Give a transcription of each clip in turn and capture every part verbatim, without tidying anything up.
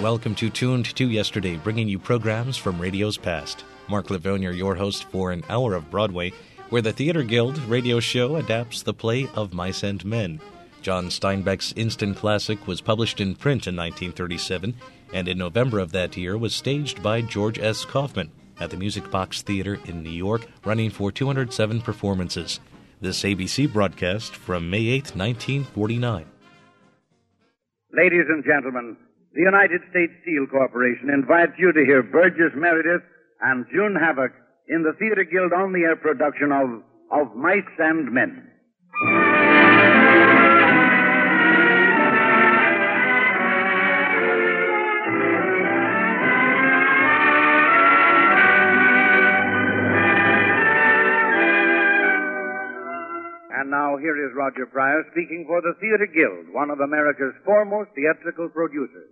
welcome to Tuned to Yesterday, bringing you programs from radio's past. Mark Livonia, your host for an hour of Broadway, where the Theater Guild radio show adapts the play of Mice and Men. John Steinbeck's instant classic was published in print in nineteen thirty-seven, and in November of that year was staged by George S. Kaufman at the Music Box Theater in New York, running for two hundred seven performances. This A B C broadcast from May eighth, nineteen forty-nine. Ladies and gentlemen, the United States Steel Corporation invites you to hear Burgess Meredith and June Havoc in the Theater Guild on-the-air production of, of Mice and Men. And now here is Roger Pryor speaking for the Theater Guild, one of America's foremost theatrical producers.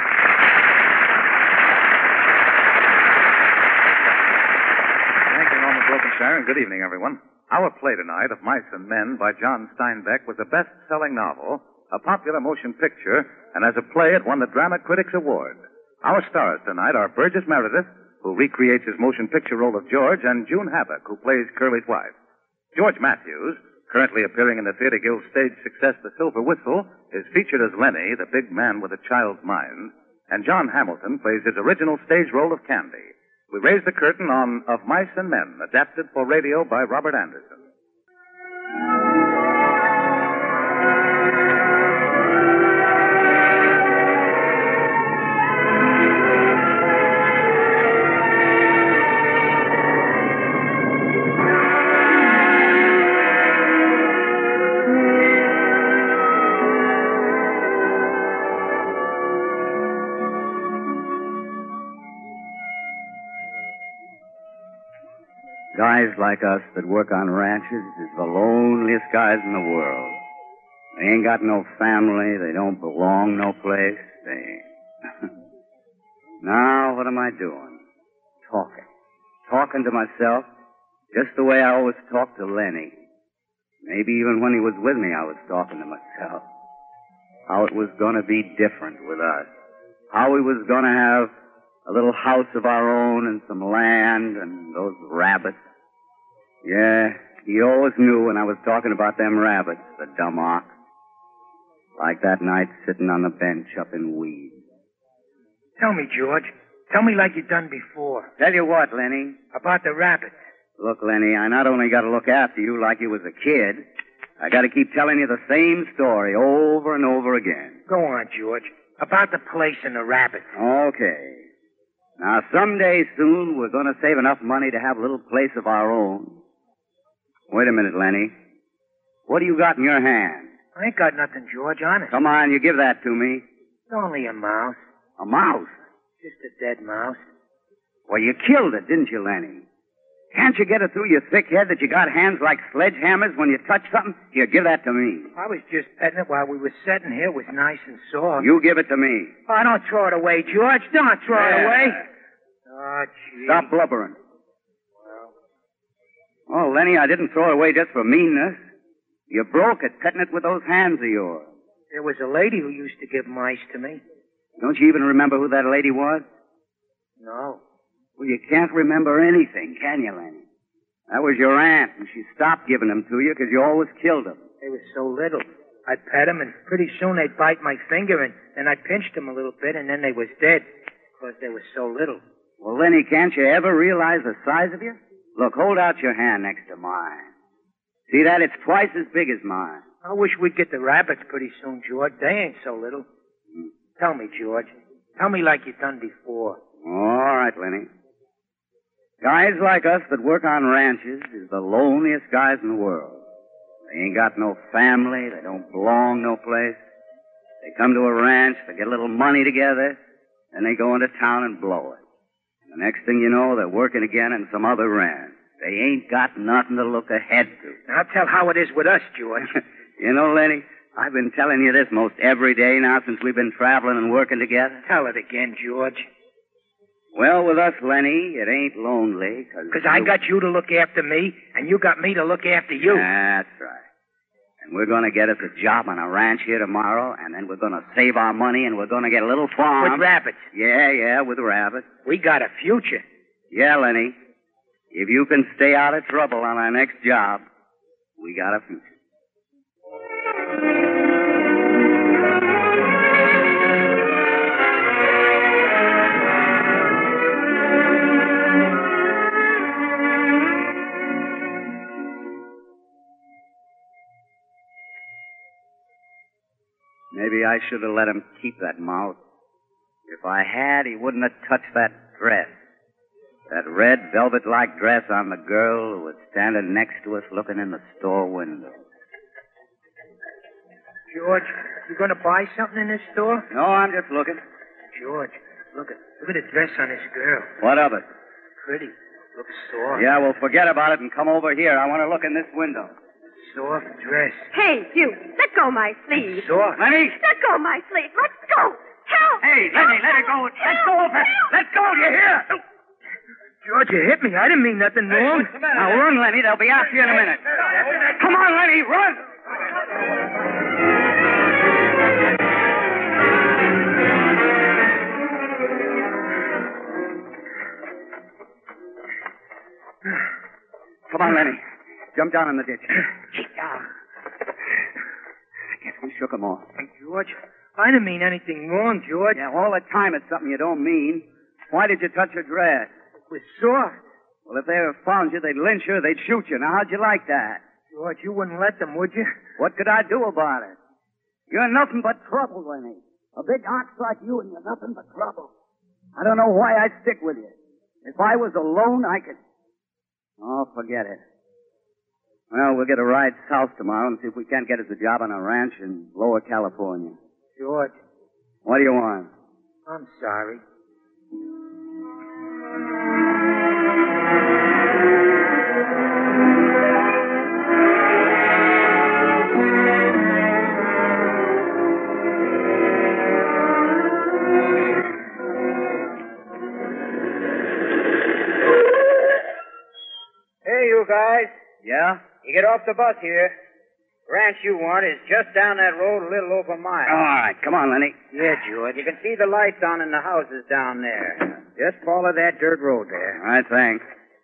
Thank you, Norman Brokenshire, and good evening, everyone. Our play tonight of Mice and Men by John Steinbeck was a best-selling novel, a popular motion picture, and as a play it won the Drama Critics Award. Our stars tonight are Burgess Meredith, who recreates his motion picture role of George, and June Havoc, who plays Curly's wife. George Matthews, currently appearing in the Theater Guild stage success The Silver Whistle, is featured as Lenny, the big man with a child's mind, and John Hamilton plays his original stage role of Candy. We raise the curtain on Of Mice and Men, adapted for radio by Robert Anderson. Guys like us that work on ranches is the loneliest guys in the world. They ain't got no family. They don't belong no place. They... Now, what am I doing? Talking. Talking to myself, just the way I always talked to Lenny. Maybe even when he was with me, I was talking to myself. How it was going to be different with us. How we was going to have a little house of our own and some land and those rabbits. Yeah, he always knew when I was talking about them rabbits, the dumb ox. Like that night sitting on the bench up in weeds. Tell me, George. Tell me like you done before. Tell you what, Lenny. About the rabbits. Look, Lenny, I not only got to look after you like you was a kid, I got to keep telling you the same story over and over again. Go on, George. About the place and the rabbits. Okay. Now, someday soon, we're going to save enough money to have a little place of our own. Wait a minute, Lenny. What do you got in your hand? I ain't got nothing, George, honest. Come on, you give that to me. It's only a mouse. A mouse? Just a dead mouse. Well, you killed it, didn't you, Lenny? Can't you get it through your thick head that you got hands like sledgehammers when you touch something? Here, give that to me. I was just petting it while we were sitting here. It was nice and soft. You give it to me. Oh, don't throw it away, George. Don't throw yeah. it away. Oh, gee. Stop blubbering. Oh, Lenny, I didn't throw it away just for meanness. You broke it, petting it with those hands of yours. There was a lady who used to give mice to me. Don't you even remember who that lady was? No. Well, you can't remember anything, can you, Lenny? That was your aunt, and she stopped giving them to you because you always killed them. They were so little. I'd pet them, and pretty soon they'd bite my finger, and then I pinched them a little bit, and then they was dead because they were so little. Well, Lenny, can't you ever realize the size of you? Look, hold out your hand next to mine. See that? It's twice as big as mine. I wish we'd get the rabbits pretty soon, George. They ain't so little. Hmm. Tell me, George. Tell me like you done before. All right, Lenny. Guys like us that work on ranches is the loneliest guys in the world. They ain't got no family. They don't belong no place. They come to a ranch, they get a little money together, and they go into town and blow it. The next thing you know, they're working again in some other ranch. They ain't got nothing to look ahead to. Now tell how it is with us, George. You know, Lenny, I've been telling you this most every day now since we've been traveling and working together. Tell it again, George. Well, with us, Lenny, it ain't lonely. Because I got you to look after me, and you got me to look after you. That's right. We're going to get us a job on a ranch here tomorrow, and then we're going to save our money, and we're going to get a little farm. With rabbits. Yeah, yeah, with rabbits. We got a future. Yeah, Lenny. If you can stay out of trouble on our next job, we got a future. Maybe I should have let him keep that mouth. If I had, he wouldn't have touched that dress. That red velvet-like dress on the girl who was standing next to us looking in the store window. George, you going to buy something in this store? No, I'm just looking. George, look at look at the dress on this girl. What of it? Pretty. Looks soft. Yeah, well, forget about it and come over here. I want to look in this window. Soft dress. Hey, you, let go my sleeve. Soft. Lenny! Let go my sleeve. Let go. Help. Hey, Lenny, let it go. Let go of it. Let go, do you hear? George, you hit me. I didn't mean nothing wrong. Now run, Lenny. They'll be after you in a minute. Come on, Lenny, run! Come on, Lenny. Jump down in the ditch. Yeah. I guess we shook him off. Hey, George, I didn't mean anything wrong, George. Yeah, all the time it's something you don't mean. Why did you touch her dress? It was soft. Well, if they found you, they'd lynch you, they'd shoot you. Now, how'd you like that? George, you wouldn't let them, would you? What could I do about it? You're nothing but trouble, Lenny. A big ox like you and you're nothing but trouble. I don't know why I'd stick with you. If I was alone, I could... Oh, forget it. Well, we'll get a ride south tomorrow and see if we can't get us a job on a ranch in Lower California. George. What do you want? I'm sorry. Hey, you guys. Yeah? You get off the bus here. The ranch you want is just down that road a little over a mile. All right, come on, Lenny. Yeah, George. You can see the lights on in the houses down there. Just follow that dirt road there. All right, thanks.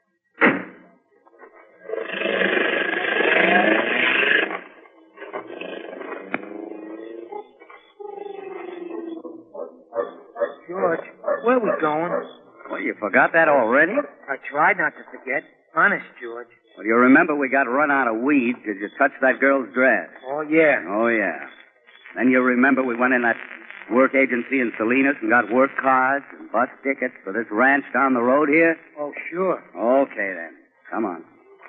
George, where we going? Well, you forgot that already? I tried not to forget. Honest, George. Well, you remember we got run out of weeds because you touched that girl's dress. Oh, yeah. Oh, yeah. Then you remember we went in that work agency in Salinas and got work cards and bus tickets for this ranch down the road here? Oh, sure. Okay, then. Come on.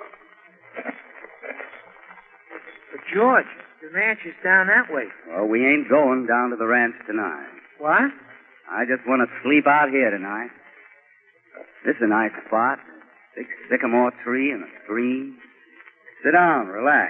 But, George, the ranch is down that way. Well, we ain't going down to the ranch tonight. What? I just want to sleep out here tonight. This is a nice spot. Big sycamore tree and a stream. Sit down, relax.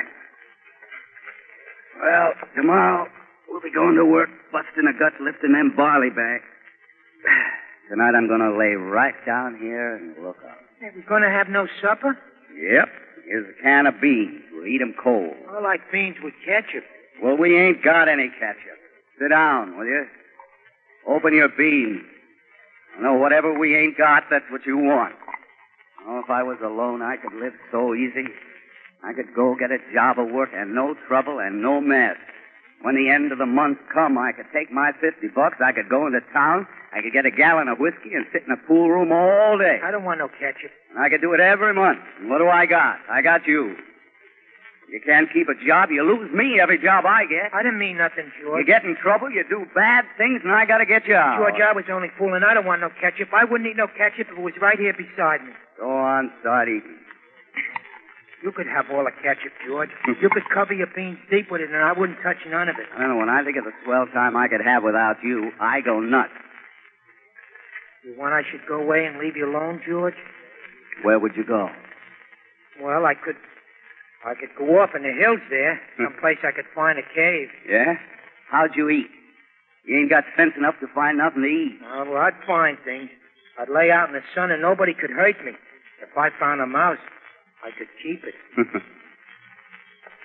Well, tomorrow we'll be going to work, busting a gut, lifting them barley bags. Tonight I'm going to lay right down here and look up. Hey, we going to have no supper? Yep. Here's a can of beans. We'll eat 'em cold. I like beans with ketchup. Well, we ain't got any ketchup. Sit down, will you? Open your beans. No, whatever we ain't got, that's what you want. Oh, if I was alone, I could live so easy. I could go get a job of work and no trouble and no mess. When the end of the month come, I could take my fifty bucks, I could go into town, I could get a gallon of whiskey and sit in a pool room all day. I don't want no ketchup. And I could do it every month. And what do I got? I got you. You can't keep a job, you lose me every job I get. I didn't mean nothing, George. You get in trouble, you do bad things, and I gotta get you out. George, I was only fooling. I don't want no ketchup. I wouldn't eat no ketchup if it was right here beside me. Go on, start eating. You could have all the ketchup, George. You could cover your beans deep with it, and I wouldn't touch none of it. I don't know, when I think of the swell time I could have without you, I go nuts. You want I should go away and leave you alone, George? Where would you go? Well, I could... I could go off in the hills there. Someplace I could find a cave. Yeah? How'd you eat? You ain't got sense enough to find nothing to eat. Oh, well, I'd find things. I'd lay out in the sun and nobody could hurt me. If I found a mouse, I could keep it.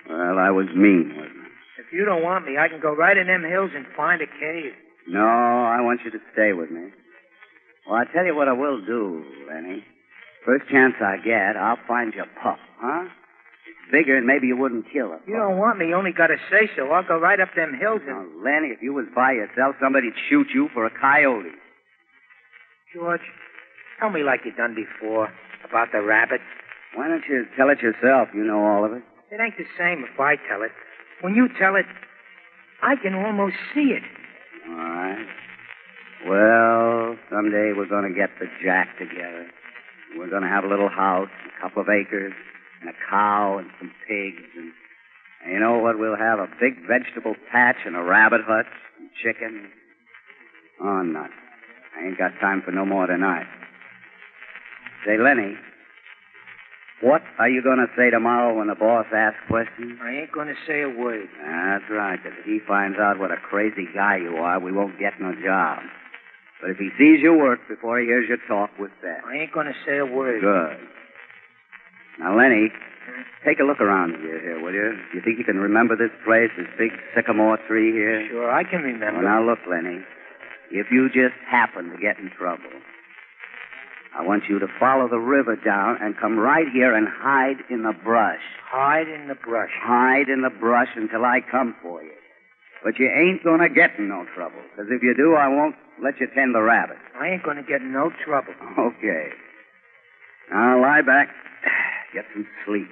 Well, I was mean, wasn't I? If you don't want me, I can go right in them hills and find a cave. No, I want you to stay with me. Well, I tell you what I will do, Lenny. First chance I get, I'll find your pup, huh? It's bigger and maybe you wouldn't kill her. You don't want me, you only gotta say so. I'll go right up them hills and... Now, Lenny, if you was by yourself, somebody'd shoot you for a coyote. George, tell me like you done before about the rabbits. Why don't you tell it yourself? You know all of it. It ain't the same if I tell it. When you tell it, I can almost see it. All right. Well, someday we're going to get the jack together. We're going to have a little house, a couple of acres, and a cow and some pigs. And, and you know what? We'll have a big vegetable patch and a rabbit hutch and chicken. Oh, nuts. I ain't got time for no more tonight. Say, Lenny, what are you going to say tomorrow when the boss asks questions? I ain't going to say a word. That's right, 'cause if he finds out what a crazy guy you are, we won't get no job. But if he sees your work before he hears you talk, we're set. I ain't going to say a word. Good. Now, Lenny, take a look around here, here, will you? You think you can remember this place, this big sycamore tree here? Sure, I can remember. Well, now, look, Lenny. If you just happen to get in trouble, I want you to follow the river down and come right here and hide in the brush. Hide in the brush. Hide in the brush until I come for you. But you ain't going to get in no trouble, because if you do, I won't let you tend the rabbit. I ain't going to get in no trouble. Okay. Now lie back. Get some sleep.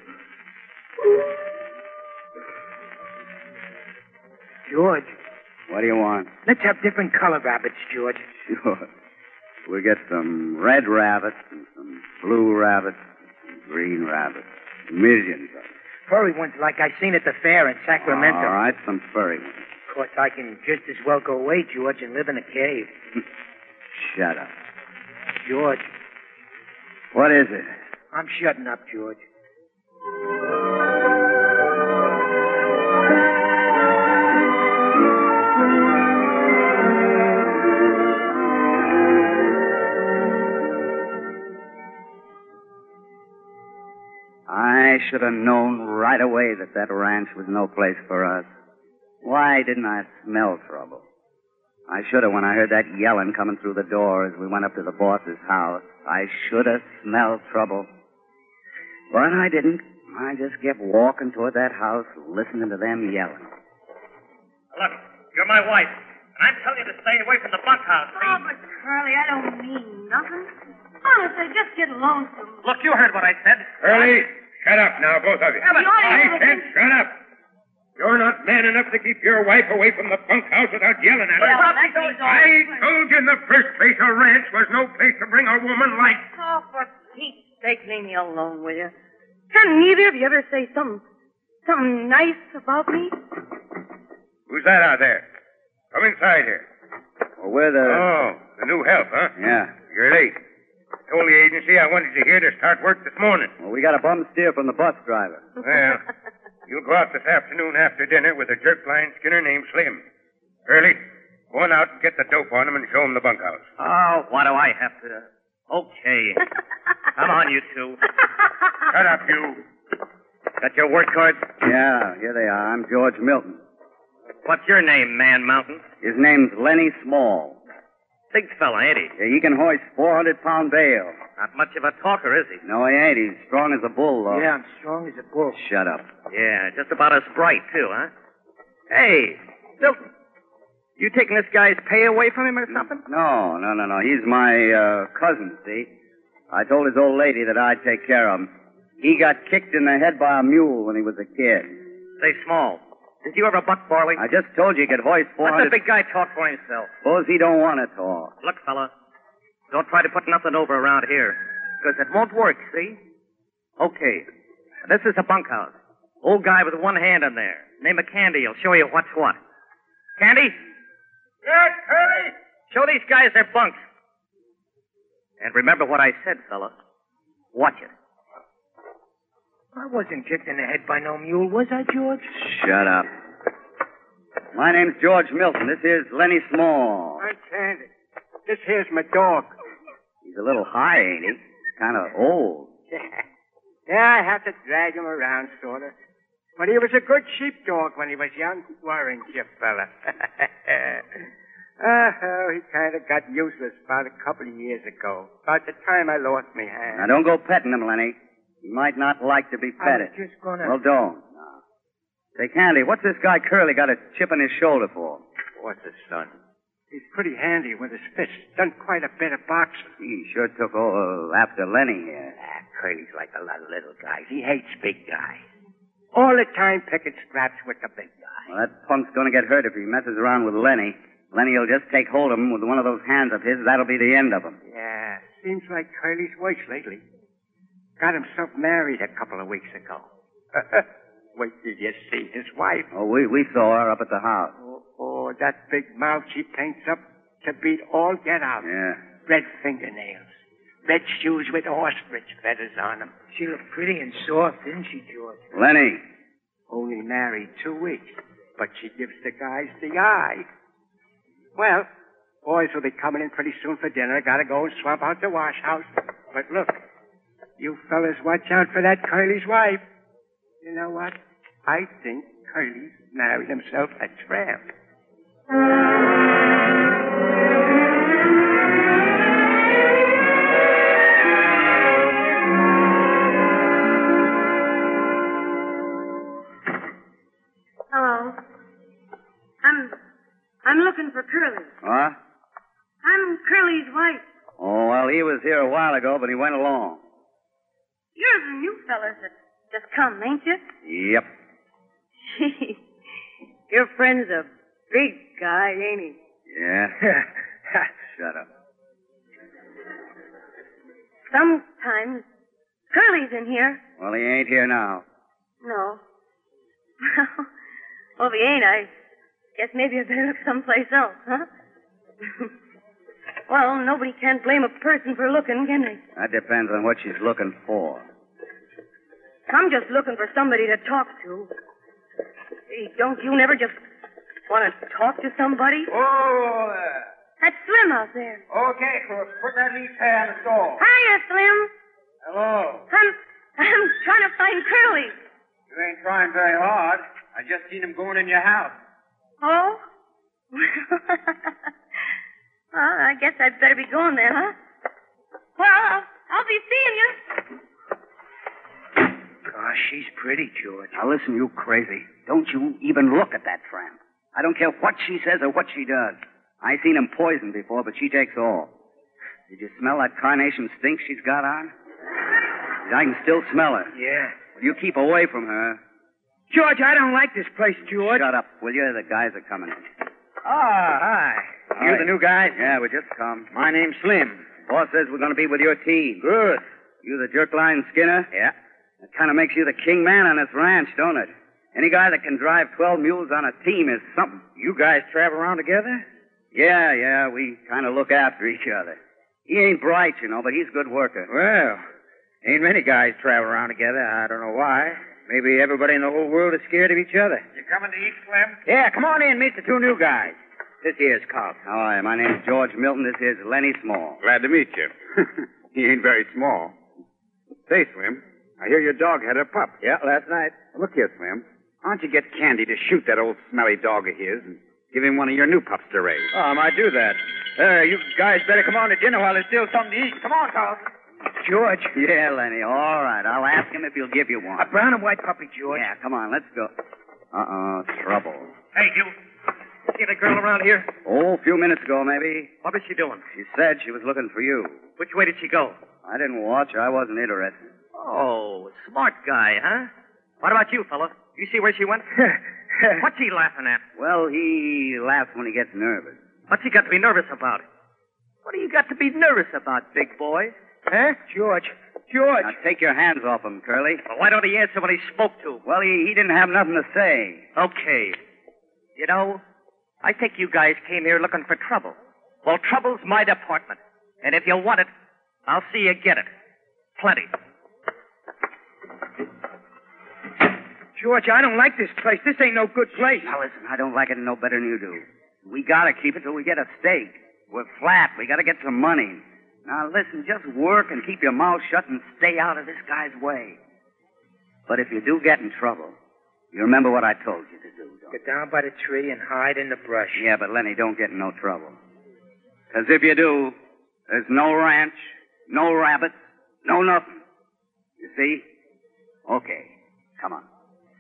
George. What do you want? Let's have different color rabbits, George. Sure. We'll get some red rabbits and some blue rabbits and some green rabbits. Millions of them. Furry ones like I seen at the fair in Sacramento. All right, some furry ones. Of course, I can just as well go away, George, and live in a cave. Shut up. George. What is it? I'm shutting up, George. I should have known right away that that ranch was no place for us. Why didn't I smell trouble? I should have when I heard that yelling coming through the door as we went up to the boss's house. I should have smelled trouble. But I didn't. I just kept walking toward that house, listening to them yelling. Look, you're my wife, and I'm telling you to stay away from the bunkhouse. Oh, but Curly, I don't mean nothing. Honest, I just get lonesome. Look, you heard what I said. Curly, shut up now, both of you. Yeah, but I said shut up. You're not man enough to keep your wife away from the bunkhouse without yelling at her. Well, that's all. I told you in the first place a ranch was no place to bring a woman like... Oh, for Pete's sake, leave me alone, will you? Can neither of you ever say something, something nice about me? Who's that out there? Come inside here. Well, we're the... Oh, the new help, huh? Yeah. You're late. I told the agency I wanted you here to start work this morning. Well, we got a bum steer from the bus driver. Well, you'll go out this afternoon after dinner with a jerk-line skinner named Slim. Curly, go on out and get the dope on him and show him the bunkhouse. Oh, why do I have to? Okay. Come on, you two. Shut up, you. Got your work cards? Yeah, here they are. I'm George Milton. What's your name, Man Mountain? His name's Lenny Small. Big fella, ain't he? Yeah, he can hoist four hundred pound bale. Not much of a talker, is he? No, he ain't. He's strong as a bull, though. Yeah, I'm strong as a bull. Shut up. Yeah, just about as bright, too, huh? Hey, Milton, you taking this guy's pay away from him or something? No, no, no, no. He's my uh, cousin, see? I told his old lady that I'd take care of him. He got kicked in the head by a mule when he was a kid. Say, Small, did you ever buck barley? I just told you he could hoist four Let hundred... the big guy talk for himself. Suppose he don't want to talk. Look, fella, don't try to put nothing over around here, because it won't work, see? Okay, this is a bunkhouse. Old guy with one hand in there. Name of Candy. He'll show you what's what. Candy? Yes, Curly? Show these guys their bunks. And remember what I said, fella. Watch it. I wasn't kicked in the head by no mule, was I, George? Shut up. My name's George Milton. This here's Lenny Small. I'm Candy. This here's my dog. He's a little high, ain't he? Kind of old. Yeah, I have to drag him around, sort of. But he was a good sheepdog when he was young, weren't you, fella? Uh, oh, he kind of got useless about a couple of years ago. About the time I lost my hand. Now, don't go petting him, Lenny. He might not like to be I petted. was just gonna... Well, don't. No. Say, Candy, what's this guy Curly got a chip on his shoulder for? What's his son? He's pretty handy with his fists. Done quite a bit of boxing. He sure took all after Lenny here. Ah, Curly's like a lot of little guys. He hates big guys. All the time picking scraps with the big guy. Well, that punk's gonna get hurt if he messes around with Lenny. Lenny will just take hold of him with one of those hands of his. That'll be the end of him. Yeah, seems like Curly's worse lately. Got himself married a couple of weeks ago. Wait till you see his wife. Oh, we, we saw her up at the house. Oh, oh, that big mouth she paints up to beat all get out. Yeah. Red fingernails. Red shoes with ostrich feathers on them. She looked pretty and soft, didn't she, George? Lenny. Only married two weeks, but she gives the guys the eye. Well, boys will be coming in pretty soon for dinner. I gotta go and swap out the wash house. But look, you fellas watch out for that Curly's wife. You know what? I think Curly's married himself a tramp. Hello. I'm... I'm looking for Curly. What? I'm Curly's wife. Oh, well, he was here a while ago, but he went along. You're the new fellas that just come, ain't you? Yep. Gee, your friend's a big guy, ain't he? Yeah. Shut up. Sometimes Curly's in here. Well, he ain't here now. No. Well, if he ain't, I guess maybe I better look someplace else, huh? Well, nobody can blame a person for looking, can they? That depends on what she's looking for. I'm just looking for somebody to talk to. Hey, don't you never just want to talk to somebody? Oh, there. That's Slim out there. Okay, Crooks. Put that leaf hair in the stall. Hiya, Slim. Hello. I'm, I'm trying to find Curly. You ain't trying very hard. I just seen him going in your house. Oh? Well, I guess I'd better be going then, huh? Well, I'll, I'll be seeing you. Gosh, she's pretty, George. Now listen, you crazy. Don't you even look at that tramp. I don't care what she says or what she does. I seen him poisoned before, but she takes all. Did you smell that carnation stink she's got on? I can still smell her. Yeah. You keep away from her. George, I don't like this place, George. Shut up, will you? The guys are coming in. Ah, hi. You're the new guy? Yeah, we just come. My name's Slim. Boss says we're going to be with your team. Good. You the jerk-line Skinner? Yeah. That kind of makes you the king man on this ranch, don't it? Any guy that can drive twelve mules on a team is something. You guys travel around together? Yeah, yeah, we kind of look after each other. He ain't bright, you know, but he's a good worker. Well, ain't many guys travel around together. I don't know why. Maybe everybody in the whole world is scared of each other. You coming to eat, Slim? Yeah, come on in, meet the two new guys. This here's Carl. Hi, my name's George Milton. This here's Lenny Small. Glad to meet you. He ain't very small. Say, Slim, I hear your dog had a pup. Yeah, last night. Look here, Slim. Why don't you get Candy to shoot that old smelly dog of his and give him one of your new pups to raise? Oh, I might do that. Uh, you guys better come on to dinner while there's still something to eat. Come on, Carl. George. Yeah, Lenny, all right. I'll ask him if he'll give you one. A brown and white puppy, George. Yeah, come on, let's go. Uh-uh, trouble. Hey, you. See the girl around here? Oh, a few minutes ago, maybe. What was she doing? She said she was looking for you. Which way did she go? I didn't watch. I wasn't interested. Oh, smart guy, huh? What about you, fella? You see where she went? What's he laughing at? Well, he laughs when he gets nervous. What's he got to be nervous about? What do you got to be nervous about, big boy? Huh? George. George. Now, take your hands off him, Curly. Well, why don't he answer when he's spoke to? Well, he, he didn't have nothing to say. Okay. You know, I think you guys came here looking for trouble. Well, trouble's my department. And if you want it, I'll see you get it. Plenty. George, I don't like this place. This ain't no good place. Now, listen, I don't like it no better than you do. We gotta keep it till we get a stake. We're flat. We gotta get some money. Now, listen, just work and keep your mouth shut and stay out of this guy's way. But if you do get in trouble, You remember what I told you to do, don't you? Get down by the tree and hide in the brush. Yeah, but Lenny, don't get in no trouble. Because if you do, there's no ranch, no rabbits, no nothing. You see? Okay, come on.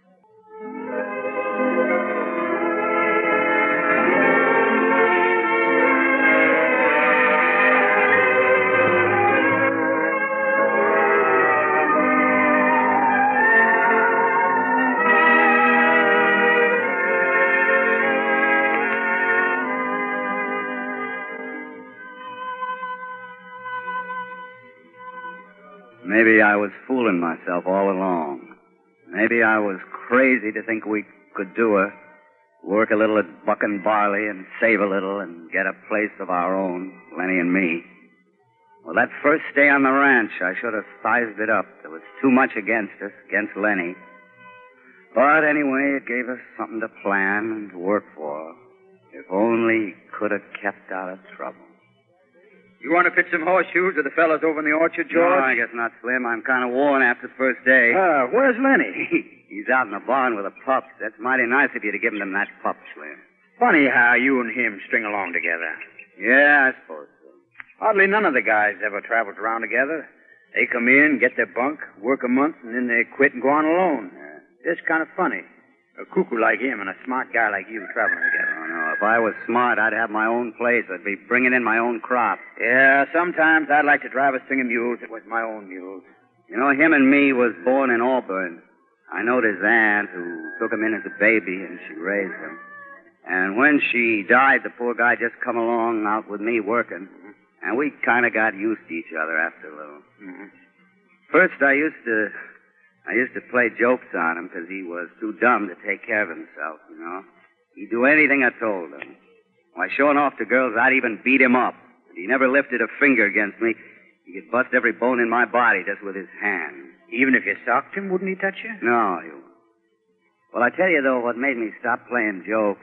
Maybe I was fooling myself all along. Maybe I was crazy to think we could do it. Work a little at Buck and Barley and save a little and get a place of our own, Lenny and me. Well, that first day on the ranch, I should have sized it up. There was too much against us, against Lenny. But anyway, it gave us something to plan and to work for. If only he could have kept out of trouble. You want to pitch some horseshoes with the fellas over in the orchard, George? No, I guess not, Slim. I'm kind of worn after the first day. Uh, where's Lenny? He's out in the barn with the pups. That's mighty nice of you to give him that pup, Slim. Funny how you and him string along together. Yeah, I suppose so. Hardly none of the guys ever traveled around together. They come in, get their bunk, work a month, and then they quit and go on alone. Yeah. It's kind of funny. A cuckoo like him and a smart guy like you traveling together. Oh, no. If I was smart, I'd have my own place. I'd be bringing in my own crop. Yeah, sometimes I'd like to drive a string of mules that was my own mules. You know, him and me was born in Auburn. I knowed his aunt, who took him in as a baby, and she raised him. And when she died, the poor guy just come along out with me working. Mm-hmm. And we kind of got used to each other after a little. Mm-hmm. First, I used to... I used to play jokes on him because he was too dumb to take care of himself, you know. He'd do anything I told him. By showing off to girls, I'd even beat him up. But he never lifted a finger against me. He could bust every bone in my body just with his hand. Even if you socked him, wouldn't he touch you? No, he wouldn't. Well, I tell you, though, what made me stop playing jokes,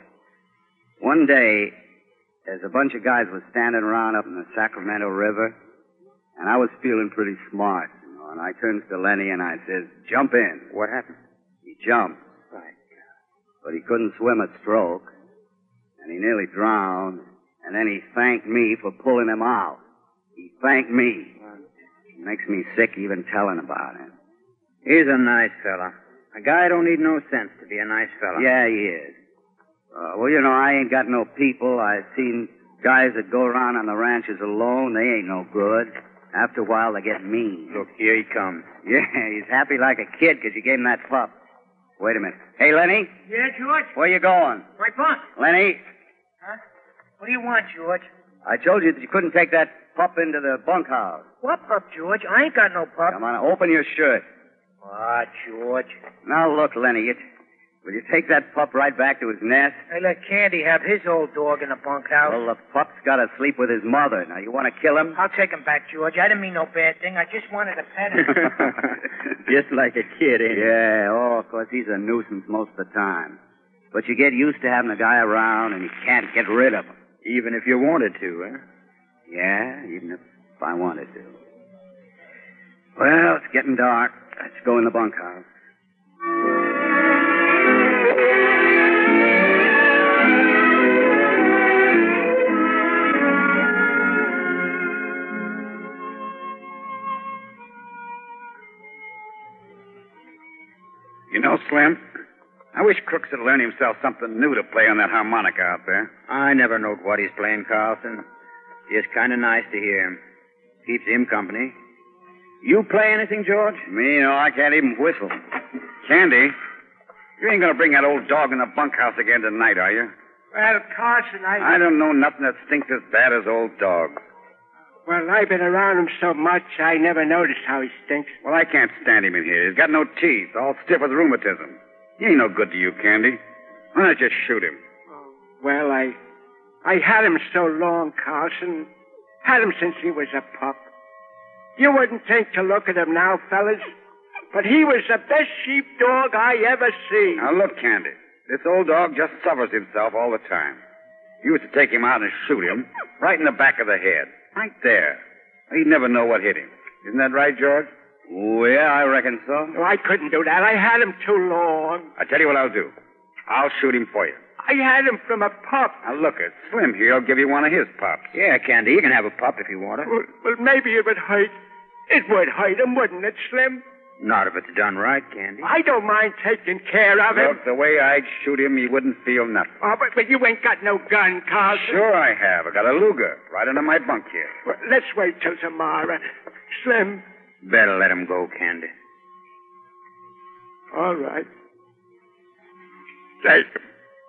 one day, as a bunch of guys was standing around up in the Sacramento River, and I was feeling pretty smart. And I turns to Lenny and I says, jump in. What happened? He jumped. Right. But he couldn't swim a stroke. And he nearly drowned. And then he thanked me for pulling him out. He thanked me. It makes me sick even telling about him. He's a nice fella. A guy don't need no sense to be a nice fella. Yeah, he is. Uh, well, you know, I ain't got no people. I've seen guys that go around on the ranches alone. They ain't no good. After a while, they get mean. Look, here he comes. Yeah, he's happy like a kid because you gave him that pup. Wait a minute. Hey, Lenny? Yeah, George? Where you going? My bunk. Lenny? Huh? What do you want, George? I told you that you couldn't take that pup into the bunkhouse. What pup, George? I ain't got no pup. Come on, open your shirt. Ah, George. Now, look, Lenny, you... Will you take that pup right back to his nest? Hey, let Candy have his old dog in the bunkhouse. Well, the pup's got to sleep with his mother. Now, you want to kill him? I'll take him back, George. I didn't mean no bad thing. I just wanted to pet him. Just like a kid, ain't he? Yeah, oh, of course, he's a nuisance most of the time. But you get used to having a guy around, and you can't get rid of him. Even if you wanted to, huh? Yeah, even if I wanted to. Well, it's getting dark. Let's go in the bunkhouse. You know, Slim, I wish Crooks would learn himself something new to play on that harmonica out there. I never knowed what he's playing, Carlson. Just kind of nice to hear him. Keeps him company. You play anything, George? Me, no, I can't even whistle. Candy, you ain't going to bring that old dog in the bunkhouse again tonight, are you? Well, Carson, I... I don't know nothing that stinks as bad as old dogs. Well, I've been around him so much, I never noticed how he stinks. Well, I can't stand him in here. He's got no teeth, all stiff with rheumatism. He ain't no good to you, Candy. Why don't you shoot him? Oh, well, I... I had him so long, Carson. Had him since he was a pup. You wouldn't think to look at him now, fellas, but he was the best sheepdog I ever seen. Now, look, Candy. This old dog just suffers himself all the time. You used to take him out and shoot him right in the back of the head. Right there. He'd never know what hit him. Isn't that right, George? Oh, yeah, I reckon so. No, I couldn't do that. I had him too long. I tell you what I'll do. I'll shoot him for you. I had him from a pup. Now, look, it's Slim here. I'll give you one of his pups. Yeah, Candy, you can have a pup if you want it. Well, well, maybe it would hurt. It would hurt him, wouldn't it, Slim? Not if it's done right, Candy. I don't mind taking care of him. Look, the way I'd shoot him, you wouldn't feel nothing. Oh, but, but you ain't got no gun, Carlson. Sure I have. I got a Luger right under my bunk here. Well, let's wait till tomorrow. Slim. Better let him go, Candy. All right. Take him.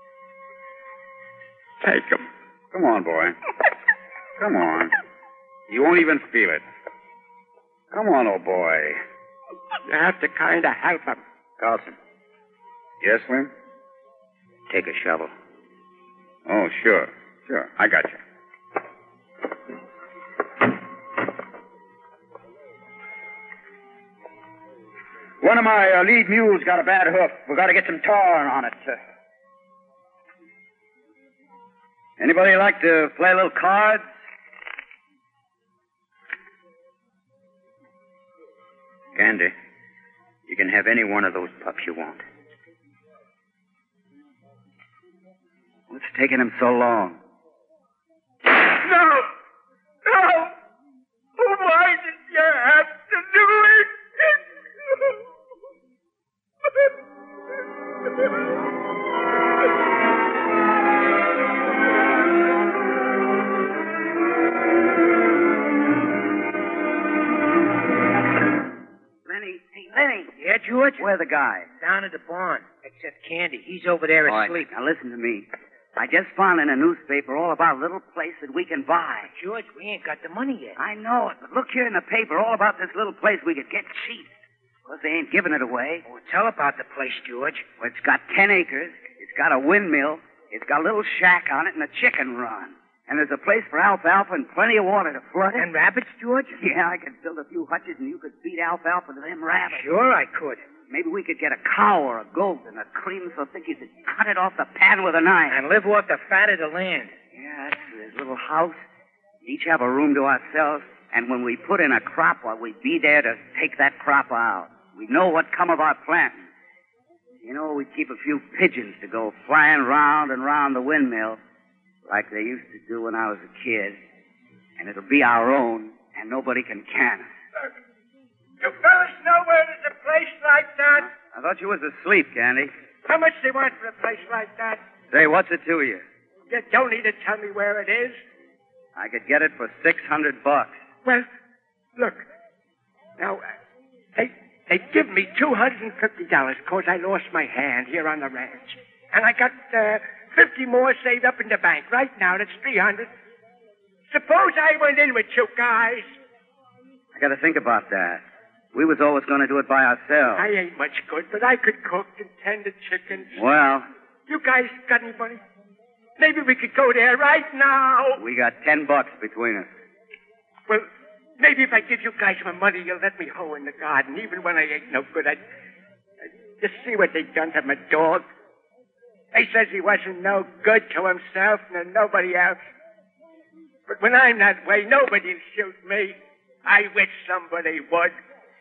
Take him. Come on, boy. Come on. You won't even feel it. Come on, old boy. You have to kind of help him. Carlson. Yes, Slim? Take a shovel. Oh, sure. Sure. I got you. One of my uh, lead mules got a bad hoof. We got to get some tar on it. Uh, Anybody like to play a little cards? Candy, you can have any one of those pups you want. What's taking him so long? No! No! Why did you have to do it? Lenny, hey, Lenny. Yeah, George? Where are the guys? Down at the barn. Except Candy. He's over there All right, asleep. now listen to me. I just found in a newspaper all about a little place that we can buy. George, we ain't got the money yet. I know it, but look here in the paper all about this little place we could get cheap. Because they ain't giving it away. Oh, tell about the place, George. Well, it's got ten acres. It's got a windmill. It's got a little shack on it and a chicken run. And there's a place for alfalfa and plenty of water to flood it. And rabbits, George? Yeah, I could build a few hutches and you could feed alfalfa to them rabbits. Sure I could. Maybe we could get a cow or a goat and a cream so thick you could cut it off the pan with a knife. And live off the fat of the land. Yeah, that's this little house. Each have a room to ourselves. And when we put in a crop, well, we'd be there to take that crop out. We'd know what come of our planting. You know, we'd keep a few pigeons to go flying round and round the windmill like they used to do when I was a kid. And it'll be our own, and nobody can can us. You fellas know where there's a place like that? I thought you was asleep, Candy. How much they want for a place like that? Say, what's it to you? You don't need to tell me where it is. I could get it for six hundred bucks. Well, look. Now, uh, they, they give me two hundred fifty dollars because I lost my hand here on the ranch. And I got uh, fifty more saved up in the bank. Right now, that's three hundred. Suppose I went in with you guys. I got to think about that. We was always going to do it by ourselves. I ain't much good, but I could cook and tend the chickens. Well, You guys got any money? Maybe we could go there right now. we got ten bucks between us. Well, maybe if I give you guys my money, you'll let me hoe in the garden, even when I ain't no good. I'd, I'd just see what they done to my dog. They says he wasn't no good to himself and nobody else. But when I'm that way, nobody'll shoot me. I wish somebody would.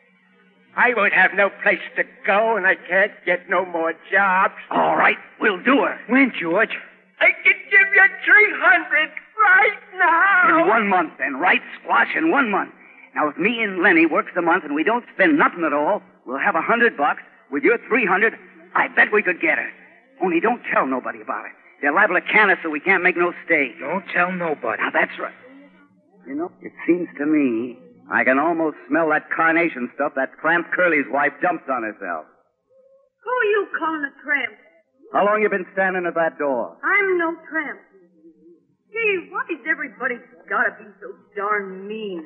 I won't have no place to go, and I can't get no more jobs. All right, we'll do it. When, George? I can give you three hundred right now. In one month, then. Right squash in one month. Now, if me and Lenny works the month and we don't spend nothing at all, we'll have a hundred bucks. With your three hundred, I bet we could get her. Only don't tell nobody about it. They're liable to can us so we can't make no stake. Don't tell nobody. Now, that's right. You know, it seems to me I can almost smell that carnation stuff that tramp Curly's wife dumped on herself. Who are you calling a tramp? How long you been standing at that door? I'm no tramp. Gee, why's everybody gotta be so darn mean?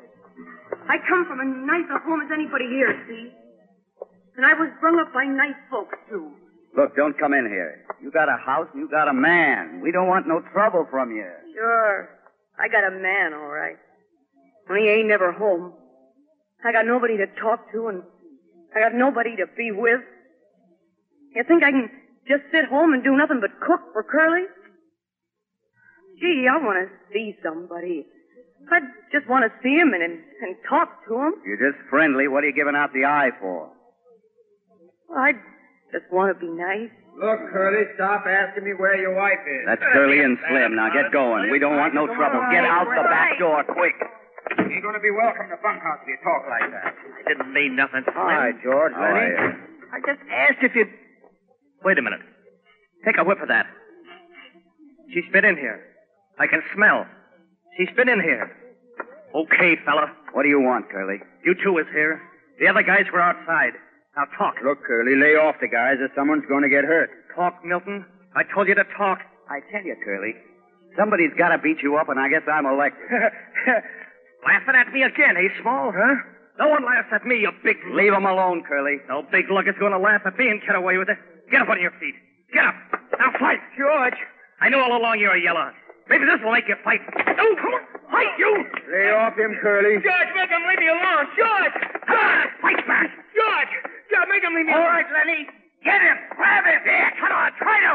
I come from a nicer home as anybody here, see? And I was brung up by nice folks, too. Look, don't come in here. You got a house and you got a man. We don't want no trouble from you. Sure. I got a man, all right. Only he ain't never home. I got nobody to talk to, and I got nobody to be with. You think I can just sit home and do nothing but cook for Curly? Gee, I want to see somebody. I just want to see him and, and, and talk to him. You're just friendly. What are you giving out the eye for? I just want to be nice. Look, Curly, stop asking me where your wife is. That's Curly and Slim. Now get going. We don't want no trouble. Get out the back door, quick. You ain't going to be welcome to bunkhouse if you talk like that. I didn't mean nothing, Slim. Hi, George. Oh, Lenny. yeah. I just asked if you'd... Wait a minute. Take a whiff of that. She's been in here. I can smell. She's been in here. Okay, fella. What do you want, Curly? You two is here. The other guys were outside. Now talk. Look, Curly, lay off the guys or someone's going to get hurt. Talk, Milton. I told you to talk. I tell you, Curly, somebody's got to beat you up, and I guess I'm elected. Laughing at me again, eh, Small? Huh? No one laughs at me, you big... Leave him alone, Curly. No big lug is going to laugh at me and get away with it. Get up on your feet. Get up. Now fight. George. I knew all along you were a yellow. Maybe this will make you fight. Oh, come on. Fight, you. Lay off him, Curly. George, make him leave me alone. George! Ah, fight back. George! George, make him leave me All alone. right, Lenny. Get him. Grab him. There, come on. Try to.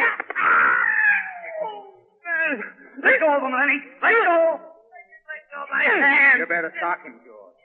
Let go of him, Lenny. Let go. Let go of my hand. You better sock him, George.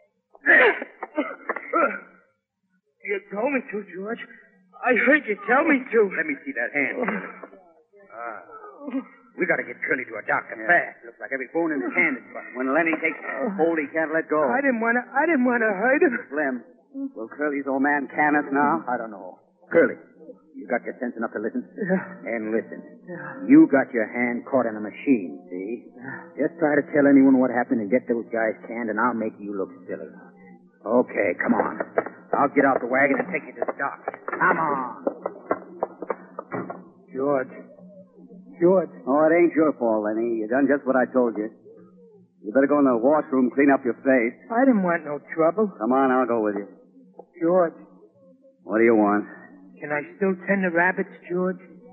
You told me to, George. I heard you tell me to. Let me see that hand. Ah. We got to get Curly to a doctor fast. Looks like every bone in his hand is busted. When Lenny takes hold, he can't let go. I didn't want to. I didn't want to hurt him. Slim, will Curly's old man can us now? I don't know. Curly, you got your sense enough to listen? Yeah. And listen. Yeah. You got your hand caught in a machine, see? Yeah. Just try to tell anyone what happened and get those guys canned, and I'll make you look silly. Okay, come on. I'll get out the wagon and take you to the doctor. Come on. George. George. Oh, it ain't your fault, Lenny. You done just what I told you. You better go in the washroom, clean up your face. I didn't want no trouble. Come on, I'll go with you. George. What do you want? Can I still tend the rabbits, George?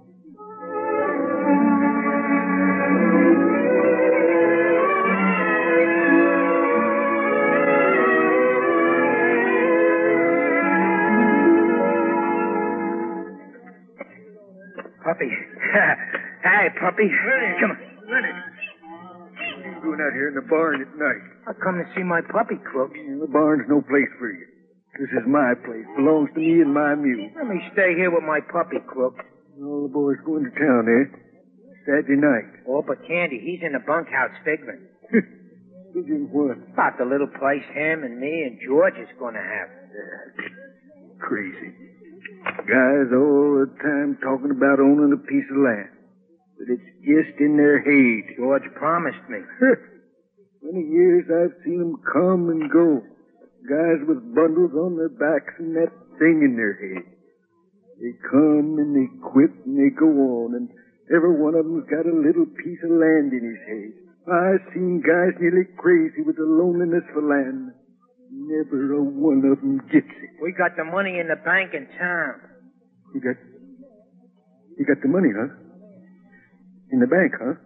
Puppy. Hi, puppy. Lenny. Come on. Lenny. What are you doing out here in the barn at night? I come to see my puppy, Crooks. Yeah, the barn's no place for you. This is my place. Belongs to me and my mule. Let me stay here with my puppy, Crooks. All the boys going to town, eh? Saturday night. Oh, but Candy, he's in the bunkhouse figuring. Figuring what? About the little place him and me and George is going to have. Crazy. Guys all the time talking about owning a piece of land. But it's just in their head. George promised me. Many years I've seen them come and go. Guys with bundles on their backs and that thing in their head. They come and they quit and they go on, and every one of them's got a little piece of land in his head. I've seen guys nearly crazy with the loneliness for land. Never a one of them gets it. We got the money in the bank in town. You got... You got the money, huh? In the bank, huh?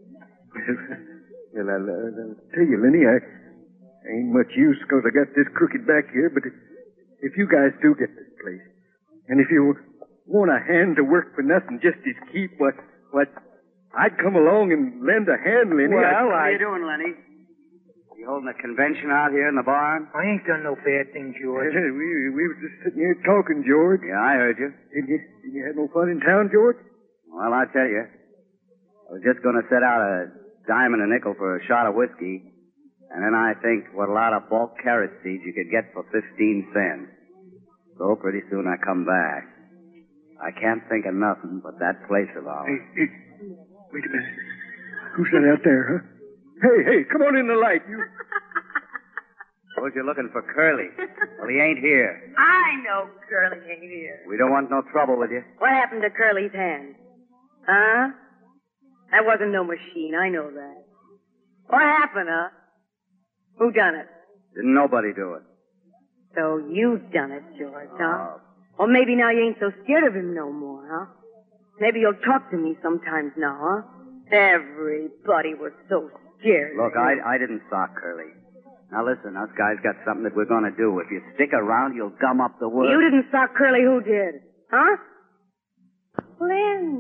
Well, I'll, uh, I'll tell you, Lenny, I... ain't much use because I got this crooked back here, but if, if you guys do get this place, and if you want a hand to work for nothing just as keep, what, what, I'd come along and lend a hand, Lenny. Well, I, what are you doing, Lenny? You holding a convention out here in the barn? I ain't done no bad thing, George. we, we were just sitting here talking, George. Yeah, I heard you. Did you, did you have no fun in town, George? Well, I tell you, I was just going to set out a dime and a nickel for a shot of whiskey. And then I think what a lot of bulk carrot seeds you could get for fifteen cents. So pretty soon I come back. I can't think of nothing but that place of ours. Hey, hey, wait a minute. Who's that out there, huh? Hey, hey, come on in the light. You... Suppose you're looking for Curly. Well, he ain't here. I know Curly ain't here. We don't want no trouble with you. What happened to Curly's hand? Huh? That wasn't no machine, I know that. What happened, huh? Who done it? Didn't nobody do it. So you done it, George, huh? Or maybe now you ain't so scared of him no more, huh? Maybe you'll talk to me sometimes now, huh? Everybody was so scared. Look, I, I didn't sock Curly. Now listen, us guys got something that we're going to do. If you stick around, you'll gum up the wood. You didn't sock Curly, who did? Huh?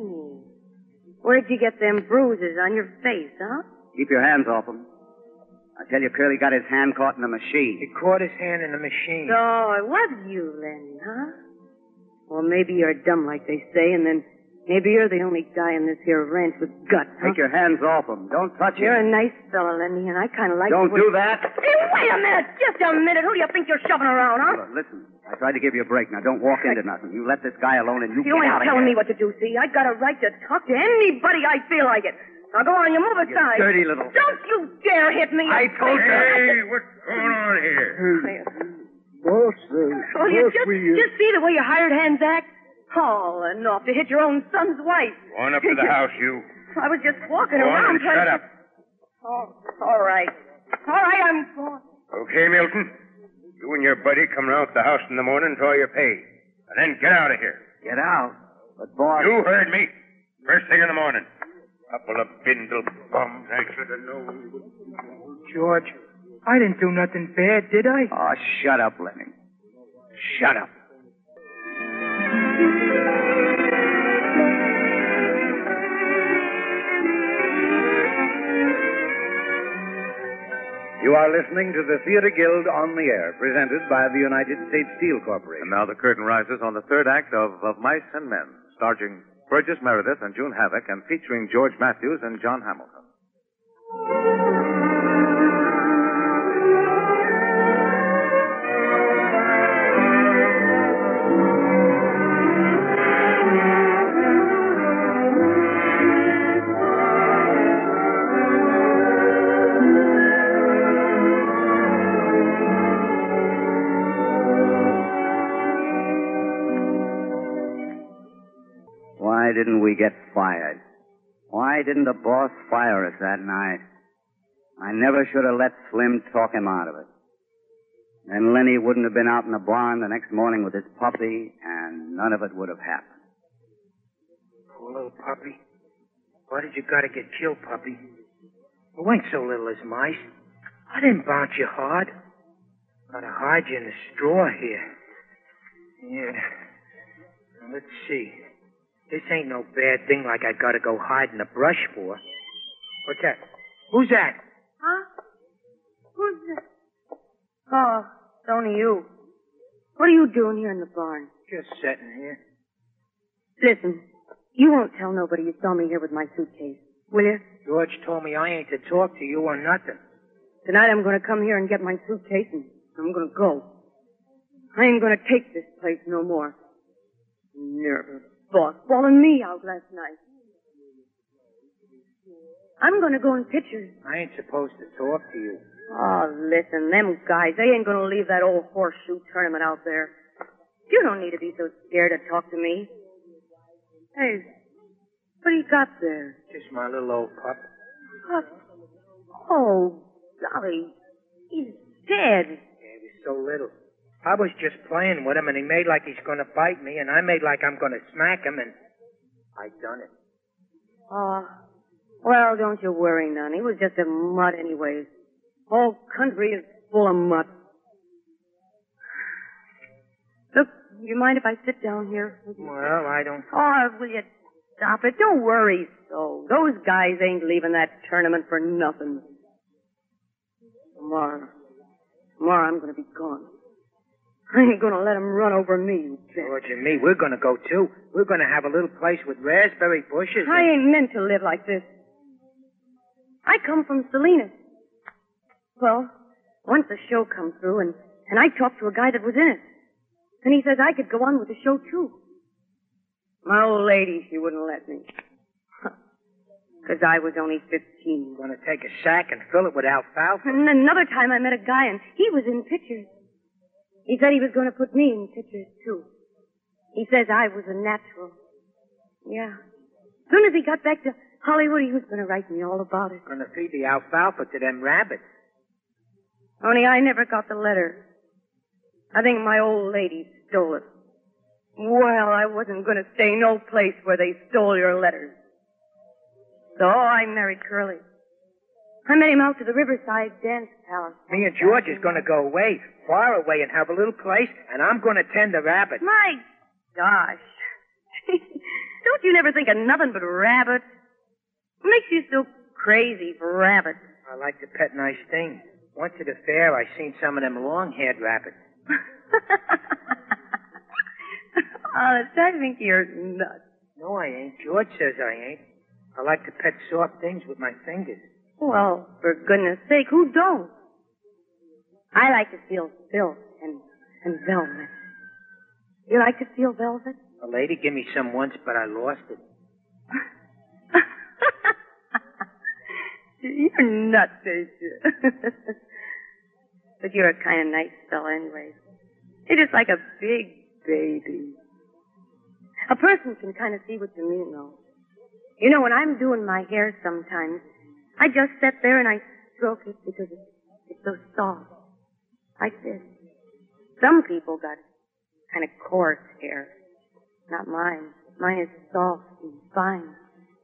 Lenny. Where'd you get them bruises on your face, huh? Keep your hands off him. I tell you, Curly got his hand caught in the machine. He caught his hand in the machine. So it was you, Lenny, huh? Well, maybe you're dumb like they say, and then maybe you're the only guy in this here ranch with guts, huh? Take your hands off him. Don't touch him. You're a nice fella, Lenny, and I kind of like Don't you. do that. Hey, wait a minute. Just a minute. Who do you think you're shoving around, huh? Look, listen, I tried to give you a break. Now, don't walk into nothing. You let this guy alone and you, You get ain't out of telling here. me what to do, see? I got a right to talk to anybody I feel like it. Now, go on, you move aside. dirty little... Don't you dare hit me. I told you. Hey, what's going on here? Boss, uh, Oh, you boss, just, we, uh, just see the way your hired hands act? Oh, enough to hit your own son's wife. Go on up to the house, you. I was just walking Go on around. and trying shut to- up. Oh, all right. All right, I'm going. Okay, Milton. You and your buddy come around to the house in the morning and draw your pay. And then get out of here. Get out? But, boss... You heard me. First thing in the morning. Couple of bindle bums. I should have known. George, I didn't do nothing bad, did I? Oh, shut up, Lenny. Shut up. You are listening to the Theater Guild on the Air, presented by the United States Steel Corporation. And now the curtain rises on the third act of Of Mice and Men, starring Burgess Meredith and June Havoc, and featuring George Matthews and John Hamilton. Why didn't we get fired? Why didn't the boss fire us that night? I never should have let Slim talk him out of it. Then Lenny wouldn't have been out in the barn the next morning with his puppy, and none of it would have happened. Poor little puppy. Why did you gotta get killed, puppy? You ain't so little as mice. I didn't bounce you hard. Gotta hide you in the straw here. Yeah. Now, let's see. This ain't no bad thing like I gotta go hide in the brush for. What's that? Who's that? Huh? Who's this? Oh, it's only you. What are you doing here in the barn? Just sitting here. Listen, you won't tell nobody you saw me here with my suitcase, will you? George told me I ain't to talk to you or nothing. Tonight I'm going to come here and get my suitcase, and I'm going to go. I ain't going to take this place no more. Nervous boss bawling me out last night. I'm going to go in pictures. I ain't supposed to talk to you. Oh, listen, them guys, they ain't going to leave that old horseshoe tournament out there. You don't need to be so scared to talk to me. Hey, what do you got there? Just my little old pup. Pup? Oh, golly, he's dead. Yeah, he was so little. I was just playing with him, and he made like he's going to bite me, and I made like I'm going to smack him, and I done it. Oh, well, don't you worry none. He was just a mutt anyways. Whole country is full of mutt. Look, you mind if I sit down here? Well, I don't... Oh, will you stop it? Don't worry so. Those guys ain't leaving that tournament for nothing. Tomorrow, tomorrow I'm going to be gone. I ain't going to let them run over me, you bet. George and me, we're going to go, too. We're going to have a little place with raspberry bushes. I ain't meant to live like this. I come from Salinas. Well, once the show come through, and, and I talked to a guy that was in it. And he says I could go on with the show, too. My old lady, she wouldn't let me. Because I was only fifteen. Going to take a sack and fill it with alfalfa. And another time I met a guy, and he was in pictures. He said he was going to put me in pictures, too. He says I was a natural. Yeah. As soon as he got back to Hollywood, he was going to write me all about it. Going to feed the alfalfa to them rabbits. Only I never got the letter. I think my old lady stole it. Well, I wasn't going to stay no place where they stole your letters. So I married Curly. I met him out to the Riverside Dance Palace. Me and George is going to go away, far away, and have a little place, and I'm going to tend the rabbits. My gosh. Don't you never think of nothing but rabbits? What makes you so crazy for rabbits? I like to pet nice things. Once at a fair, I seen some of them long-haired rabbits. Honest, I think you're nuts. No, I ain't. George says I ain't. I like to pet soft things with my fingers. Well, for goodness sake, who don't? I like to feel silk and, and velvet. You like to feel velvet? A lady gave me some once, but I lost it. You're nuts, ain't you? But you're a kind of nice fella anyway. You're just like a big baby. A person can kind of see what you mean, though. You know, when I'm doing my hair sometimes, I just sit there and I stroke it because it's, it's so soft. Like this. Some people got kind of coarse hair. Not mine. Mine is soft and fine.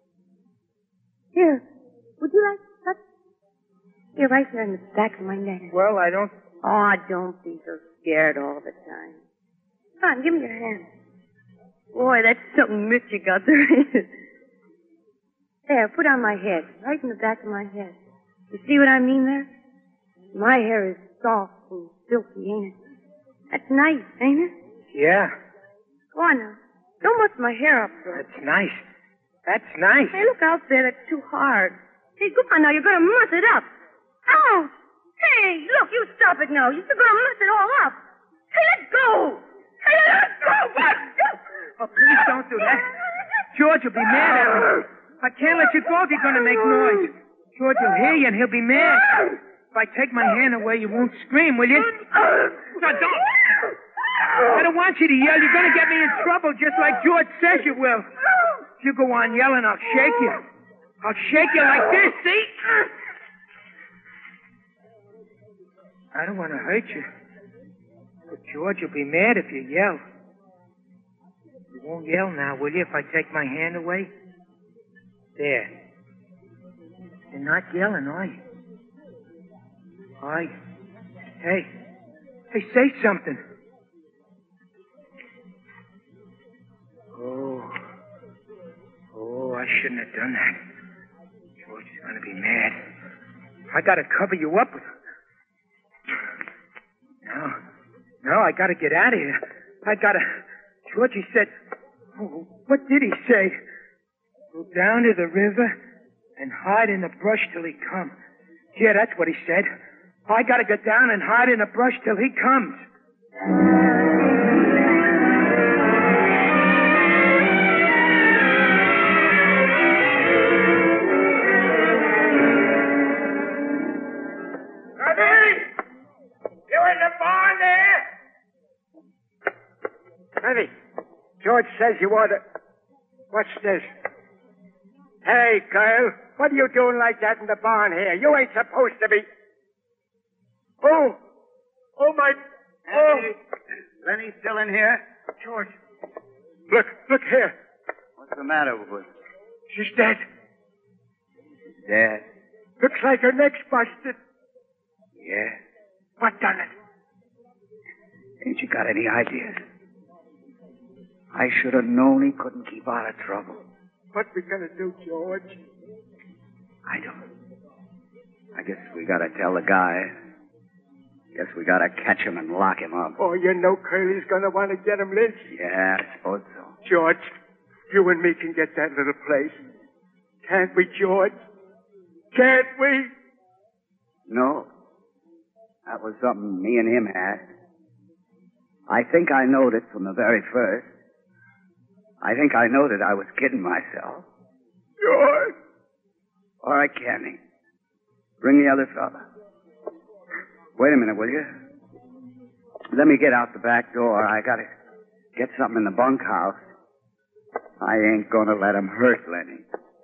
Here, would you like to touch? Here, right there in the back of my neck. Well, I don't... Oh, don't be so scared all the time. Come on, give me your hand. Boy, that's something Mitch you got there. There, put on my head. Right in the back of my head. You see what I mean there? My hair is soft and silky, ain't it? That's nice, ain't it? Yeah. Go on now. Don't muss my hair up, George. That's nice. That's nice. Hey, look out there. That's too hard. Hey, come on now. You're going to muss it up. Oh! Hey, look, you stop it now. You're going to muss it all up. Hey, let go! Hey, let go! What? Oh, please don't do that. George will be mad at me. I can't let you go if you're going to make noise. George will hear you and he'll be mad. If I take my hand away, you won't scream, will you? No, don't. I don't want you to yell. You're going to get me in trouble just like George says you will. If you go on yelling, I'll shake you. I'll shake you like this, see? I don't want to hurt you. But George will be mad if you yell. You won't yell now, will you, if I take my hand away? There. You're not yelling, are you? Are you? Hey. Hey, say something. Oh. Oh, I shouldn't have done that. George is going to be mad. I got to cover you up with... No. No, I got to get out of here. I got to... George, he said... Oh, what did he say? Go down to the river and hide in the brush till he comes. Yeah, that's what he said. I gotta go down and hide in the brush till he comes. Honey! You in the barn there? Honey, George says you ought to... What's this? Hey, Kyle, what are you doing like that in the barn here? You ain't supposed to be... Oh! Oh, my... Oh! Lenny still in here? George. Look, look here. What's the matter with her? She's dead. She's dead? Looks like her neck's busted. Yeah? What done it? Ain't you got any ideas? I should have known he couldn't keep out of trouble. What we gonna do, George? I don't. I guess we gotta tell the guy. Guess we gotta catch him and lock him up. Oh, you know Curly's gonna want to get him lynched. Yeah, I suppose so. George, you and me can get that little place. Can't we, George? Can't we? No. That was something me and him had. I think I knowed it from the very first. I think I know that I was kidding myself. George! All right, Candy. Bring the other fella. Wait a minute, will you? Let me get out the back door. I gotta get something in the bunkhouse. I ain't gonna let him hurt Lenny.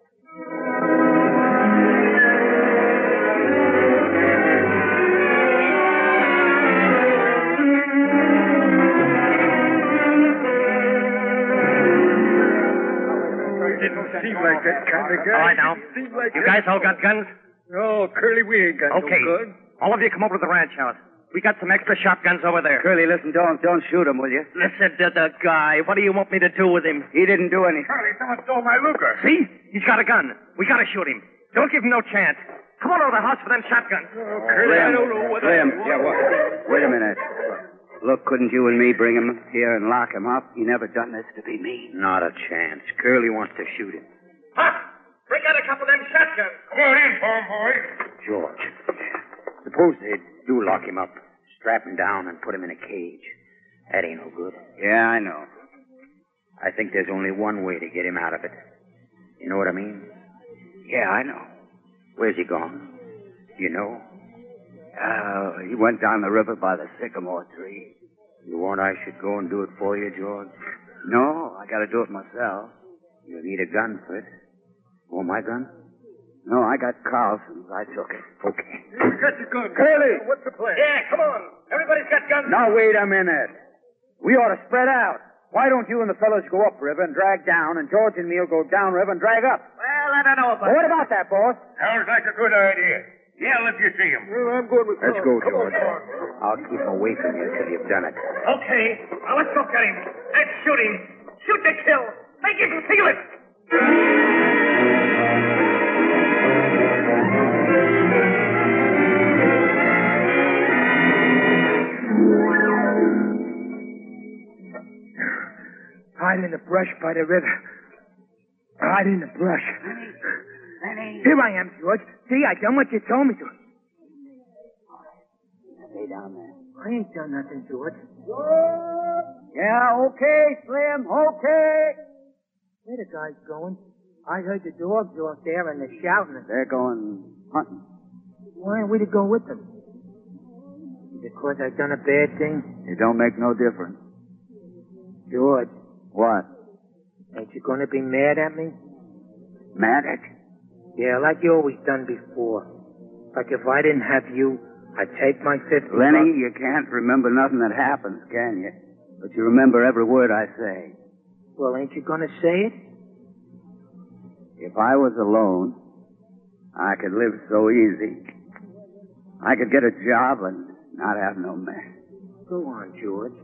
Didn't seem like that kind of guy. All right, now. Like you guys all got guns? No, Curly, we ain't got okay. no gun. All of you come over to the ranch house. We got some extra shotguns over there. Curly, listen, don't don't shoot him, will you? Listen to the guy. What do you want me to do with him? He didn't do anything. Curly, someone stole my Luger. See? He's got a gun. We gotta shoot him. Don't give him no chance. Come on over to the house for them shotguns. Slim, Slim, yeah, what? Wait a minute. Look, couldn't you and me bring him here and lock him up? He never done this to be mean. Not a chance. Curly wants to shoot him. Huh? Bring out a couple of them shotguns. Come on in, farm boy. George, suppose they do lock him up, strap him down, and put him in a cage. That ain't no good. Yeah, I know. I think there's only one way to get him out of it. You know what I mean? Yeah, I know. Where's he gone? You know? Uh, he went down the river by the sycamore tree. You want I should go and do it for you, George? No, I gotta do it myself. You'll need a gun for it. Want my gun? No, I got Carlson's. I took it. Okay. You got your gun. Curly! What's the plan? Yeah, come on. Everybody's got guns. Now, wait a minute. We ought to spread out. Why don't you and the fellows go upriver and drag down, and George and me'll go downriver and drag up? Well, I don't know about Well, what about that, boss? Sounds like a good idea. Yell if you see him. Well, I'm going with Let's go, Come on, George. George. I'll keep him away from you until you've done it. Okay. Now let's go get him. Let's shoot him. Shoot to kill. Make him feel it. Hide in the brush by the river. Hide in the brush. Here I am, George. See, I done what you told me to. Stay down there. I ain't done nothing, George. Yeah, okay, Slim, okay. Where the guys going? I heard the dogs off there and they're shouting. They're going hunting. Why aren't we to go with them? Because I done a bad thing? It don't make no difference. George, What? ain't you gonna be mad at me? Mad at you? Yeah, like you always done before. Like if I didn't have you, I'd take my fifty Lenny, bucks. you can't remember nothing that happens, can you? But you remember every word I say. Well, ain't you gonna say it? If I was alone, I could live so easy. I could get a job and not have no man. Go on, George.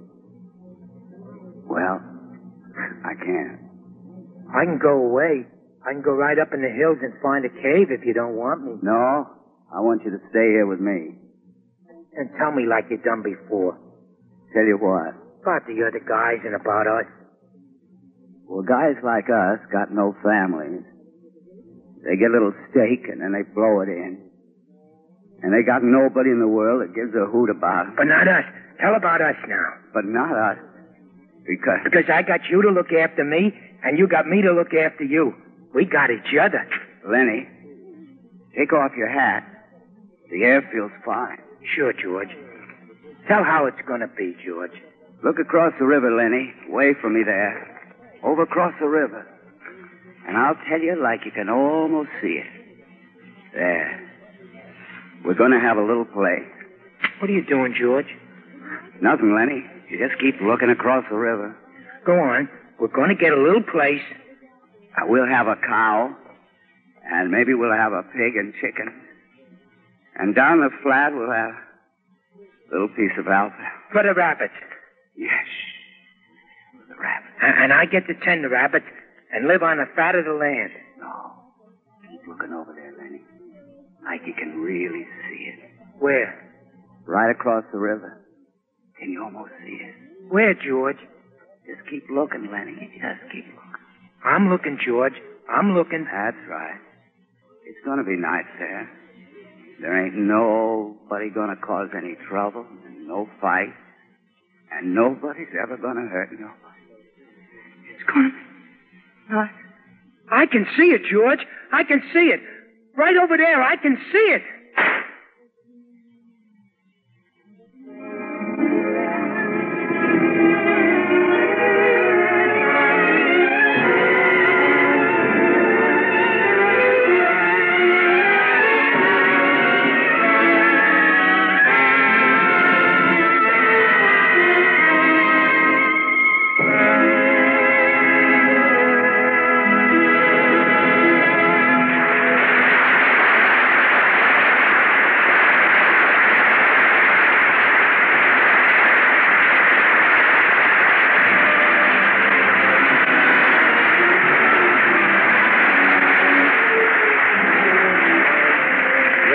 Well, I can't. I can go away. I can go right up in the hills and find a cave if you don't want me. No, I want you to stay here with me. And tell me like you done before. Tell you what, About the other guys and about us. well, guys like us got no families. They get a little stake and then they blow it in. And they got nobody in the world that gives a hoot about them. But not us. Tell about us now. But not us. Because... Because I got you to look after me, and you got me to look after you. We got each other. Lenny, take off your hat. The air feels fine. Sure, George. Tell how it's gonna be, George. Look across the river, Lenny. Away from me there. Over across the river. And I'll tell you like you can almost see it. There. We're going to have a little play. What are you doing, George? Nothing, Lenny. You just keep looking across the river. Go on. We're gonna get a little place. Uh, we'll have a cow. And maybe we'll have a pig and chicken. And down the flat, we'll have a little piece of alfalfa. For the rabbits. Yes. For the rabbits. And, and I get to tend the rabbits and live on the fat of the land. No. Keep looking over there, Lenny. Like you can really see it. Where? Right across the river. Can you almost see it? Where, George? Just keep looking, Lenny. Just keep looking. I'm looking, George. I'm looking. That's right. It's going to be nice there. There ain't nobody going to cause any trouble, and no fight, and nobody's ever going to hurt nobody. It's going to be nice. I can see it, George. I can see it. Right over there, I can see it.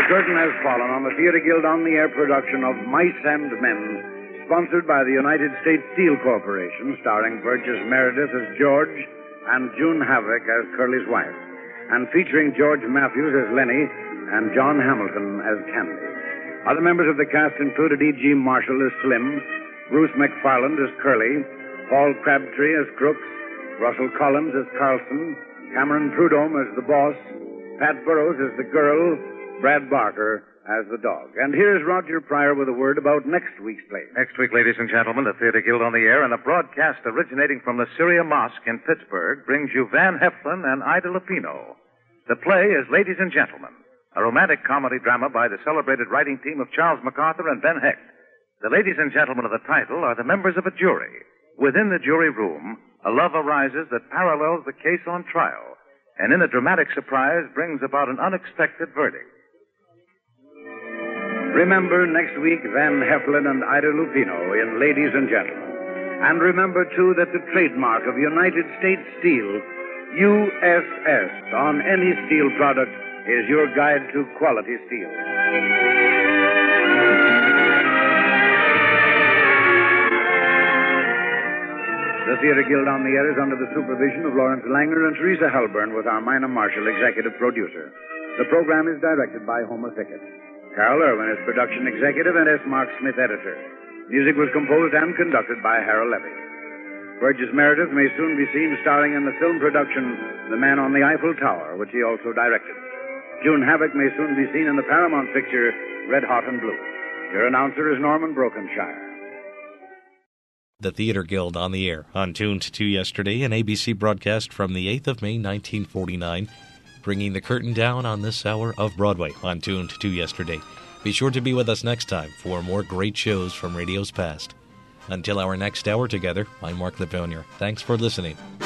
The curtain has fallen on the Theater Guild on the Air production of Mice and Men, sponsored by the United States Steel Corporation, starring Burgess Meredith as George and June Havoc as Curly's wife, and featuring George Matthews as Lenny and John Hamilton as Candy. Other members of the cast included E G. Marshall as Slim, Bruce McFarland as Curly, Paul Crabtree as Crooks, Russell Collins as Carlson, Cameron Prudhomme as the boss, Pat Burrows as the girl, Brad Barker as the dog. And here's Roger Pryor with a word about next week's play. Next week, ladies and gentlemen, the Theater Guild on the Air and a broadcast originating from the Syria Mosque in Pittsburgh brings you Van Heflin and Ida Lupino. The play is Ladies and Gentlemen, a romantic comedy drama by the celebrated writing team of Charles MacArthur and Ben Hecht. The ladies and gentlemen of the title are the members of a jury. Within the jury room, a love arises that parallels the case on trial, and in a dramatic surprise brings about an unexpected verdict. Remember next week Van Heflin and Ida Lupino in Ladies and Gentlemen. And remember, too, that the trademark of United States Steel, U S S, on any steel product is your guide to quality steel. The Theater Guild on the Air is under the supervision of Lawrence Langer and Teresa Halburn, with our Mina Marshall executive producer. The program is directed by Homer Pickett. Carol Irwin is production executive and S. Mark Smith editor. Music was composed and conducted by Harold Levy. Burgess Meredith may soon be seen starring in the film production The Man on the Eiffel Tower, which he also directed. June Havoc may soon be seen in the Paramount picture Red Hot and Blue. Your announcer is Norman Brokenshire. The Theater Guild on the Air, on Tuned to Yesterday, an A B C broadcast from the eighth of May, nineteen forty-nine, bringing the curtain down on this hour of Broadway on Tuned to Yesterday. Be sure to be with us next time for more great shows from radio's past. Until our next hour together, I'm Mark Livonia. Thanks for listening.